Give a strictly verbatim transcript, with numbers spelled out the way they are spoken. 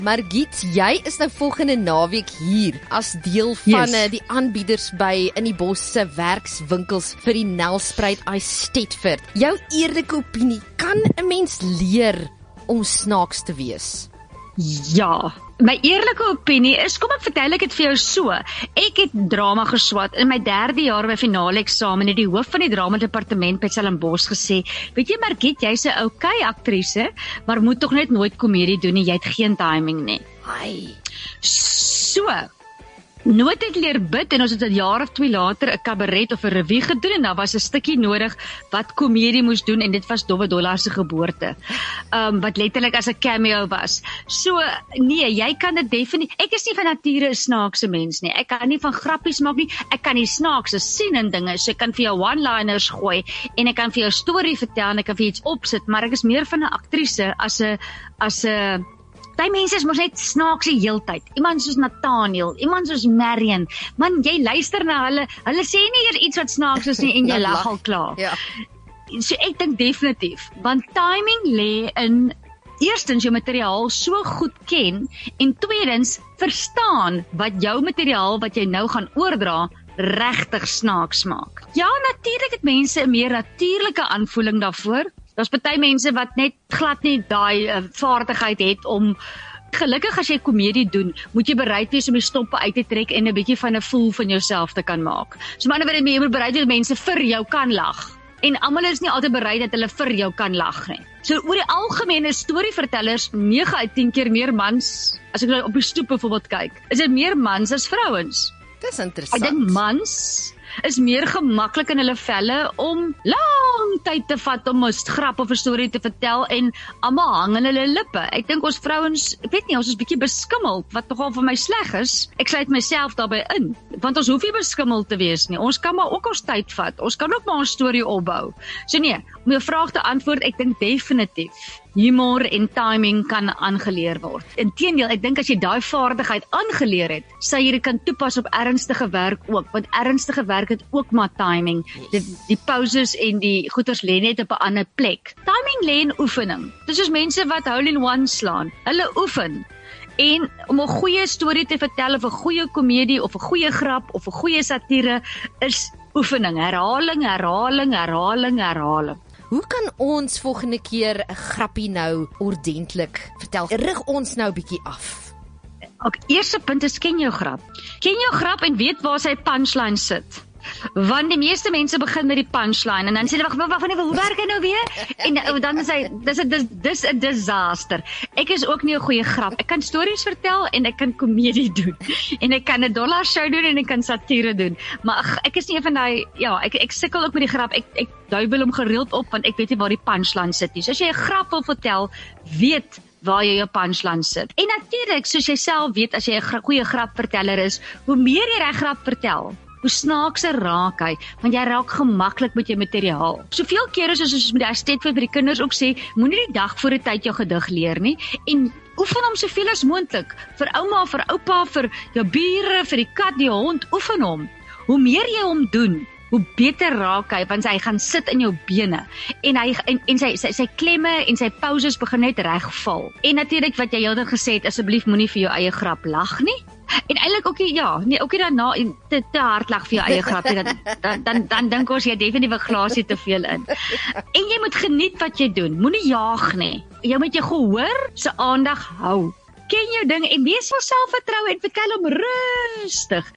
Margriet, jy is nou volgende naweek hier as deel van Yes. uh, die aanbieders by In die Bos se werkswinkels vir die Nelspruit Eisteddford. Jou eerlike opinie, kan 'n mens leer om snaaks te wees? Ja, my eerlike opinie is, kom ek vertel ek dit vir jou so, ek het drama geswat in my derde jaar by finale eksamen, het die hoof van die drama departement by Stellenbosch gesê, weet jy Margriet, jy's 'n okay aktrise, maar moet tog net nooit komedie doen nie, jy het geen timing nie. Ai. So, nooit het leer bid en ons het 'n jaar of twee later 'n kabaret of 'n revue gedoen en daar was 'n stukkie nodig wat komedie moes doen en dit was Dowwe Dollar se geboorte. Um, wat letterlik as 'n cameo was. So, nee, jy kan dit definitief, ek is nie van nature 'n snaakse mens nie, ek kan nie van grappies maak nie, ek kan nie snaakse sien en dinge, so ek kan vir jou one-liners gooi en ek kan vir jou storie vertel en ek kan vir iets opsit, maar ek is meer van 'n aktrise as 'n, as 'n Die mense is mos net snaaks die heeltyd. Iemand soos Nathaniel, iemand soos Marion. Man, jy luister na hulle, hulle sê nie eers iets wat snaaks is nie en jy lag al klaar. Ja. So ek dink definitief, want timing lê in eerstens jou materiaal so goed ken en tweedens verstaan wat jou materiaal wat jy nou gaan oordra regtig snaaks maak. Ja, natuurlik het mense 'n meer natuurlike aanvoeling daarvoor. Daar's party mense wat net glad nie daai uh, vaardigheid het om, gelukkig as jy komedie doen, moet jy bereid wees om die stoppe uit te trek en 'n bietjie van 'n voel van jouself te kan maak. So maar ander jy moet bereid wees dat mense vir jou kan lag. En almal is nie altyd bereid dat hulle vir jou kan lag nie. So oor die algemene storievertellers, nege uit tien keer meer mans, as ek nou op die stoep byvoorbeeld kyk, is dit meer mans as vrouens. Dis Ek interessant. dink mans is meer gemaklik in hulle velle om lang tyd te vat om 'n grap of 'n storie te vertel en almal hang in hulle lippe. Ek dink ons vrouens, ek weet nie, ons is bietjie beskimmeld, wat nogal vir my sleg is. Ek sluit myself daarbey in, want ons hoef nie beskimmeld te wees nie. Ons kan maar ook ons tyd vat. Ons kan ook maar 'n storie opbou. So nee, om jou vraag te antwoord, ek dink definitief humor en timing kan aangeleer word. Inteendeel, ek dink as jy daai vaardigheid aangeleer het, sal jy dit kan toepas op ernstige werk ook, want ernstige werk het ook maar timing. Die, die pauses en die goeters lê net op 'n ander plek. Timing lê in oefening. Dis soos mense wat hole-in-one slaan. Hulle oefen. En om 'n goeie storie te vertel of 'n goeie komedie of 'n goeie grap of 'n goeie satire is oefening, herhaling, herhaling, herhaling, herhaling. Hoe kan ons volgende keer 'n grappie nou ordentlik vertel? Rig ons nou 'n bietjie af. Ook eerste punt is ken jou grap. Ken jou grap en weet waar sy punchline sit. Want die meeste mense begin met die punchline en dan sê hulle wag, wag, wag, hoe werk hy nou weer? En dan is hy dis 'n dis dis 'n disaster. Ek is ook nie 'n goeie grap. Ek kan stories vertel en ek kan komedie doen. En ek kan 'n dollar show doen en ek kan satire doen. Maar ag, ek is nie een van daai ja, ek ek sukkel ook met die grap. Ek ek duibel hom gereeld op want ek weet nie waar die punchline sit nie. So as jy 'n grap wil vertel, weet waar jy jou punchline sit. En natuurlik, soos jy self weet, as jy 'n gra goeie grapverteller is, hoe meer jy reg grap vertel, hoe snaakser raak hy, want jy raak gemaklik met jou materiaal. Soveel kere soos ons met die Eisteddford vir die kinders ook sê, moenie die dag voor die tyd jou gedig leer nie, en oefen hom soveel as moontlik, vir ouma, vir oupa, vir jou bure, vir die kat, die hond, oefen hom. Hoe meer jy hom doen, hoe beter raak hy, want hy gaan sit in jou bene, en, hy, en, en sy, sy, sy klemme en sy pauses begin net regval. En natuurlik wat jy heeldag gesê het, asseblief moenie vir jou eie grap lag nie, en eintlik ook nie, ja, nee, ook nie daarna te, te hard lag vir jou eie grap nie, dan, dan, dan, dan dink ons jy definitief 'n glasie te veel in. En jy moet geniet wat jy doen, moenie jaag nie, jy moet jou gehoor se aandag hou. Ken jou ding en wees vol selfvertroue en vertel hom rustig.